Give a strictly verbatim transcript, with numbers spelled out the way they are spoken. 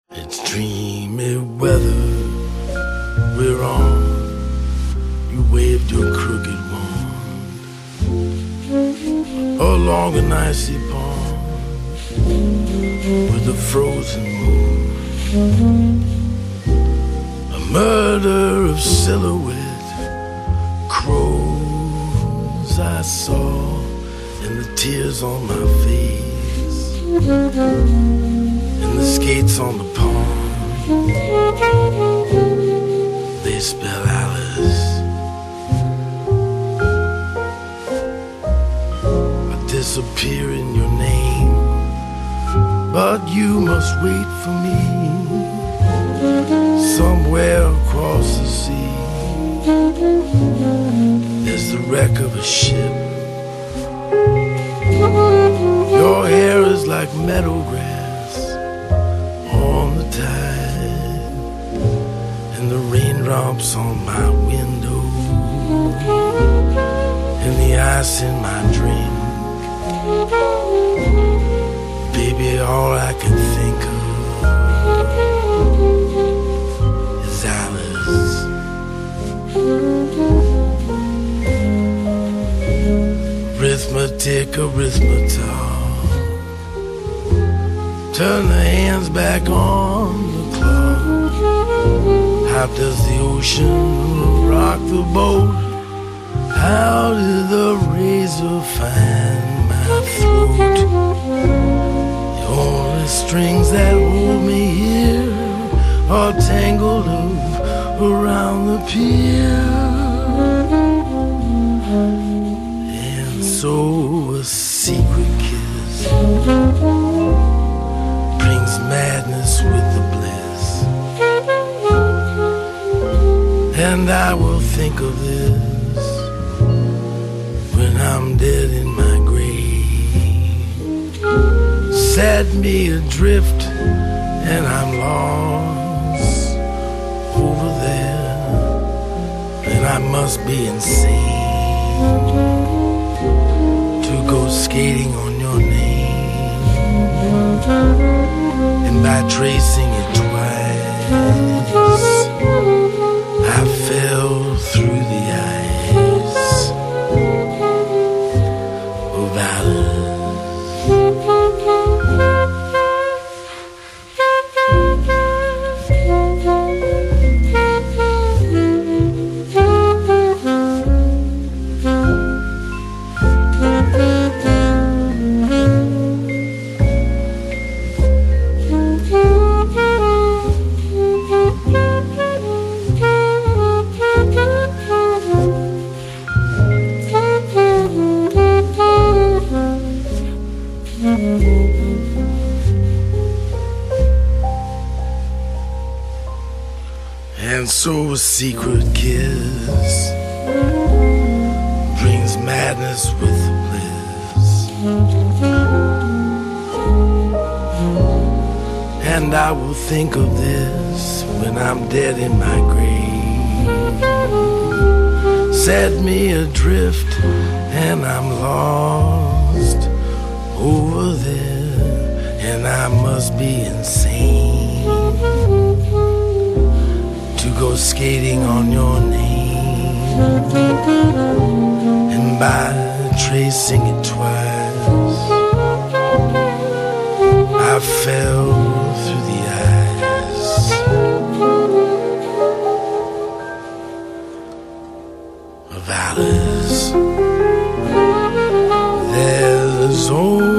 It's dreamy weather we're on. You waved your crooked wand along an icy pond with a frozen moon. A murder of silhouette crows I saw in the tears on my face, and the skates on the pond, they spell Alice. I disappear in your name, but you must wait for me somewhere across the sea. There's the wreck of a ship. Your hair is like meadow grass on the tide, and the raindrops on my window, and the ice in my drink. Baby, all I can think of is Alice. Arithmetic, arithmetic, turn the hands back on the clock. How does the ocean rock the boat? How did the razor find my throat? The only strings that hold me here are tangled up around the pier. And so a secret kiss brings madness with the bliss, and I will think of this when I'm dead in my grave. Set me adrift and I'm lost over there, and I must be insane to go skating on your name, and by tracing it twice I fell through the ice of Alice. And so a secret kiss brings madness with the bliss, and I will think of this when I'm dead in my grave. Set me adrift and I'm lost over there, and I must be insane to go skating on your name, and by tracing it twice I fell through the ice of Alice. There's only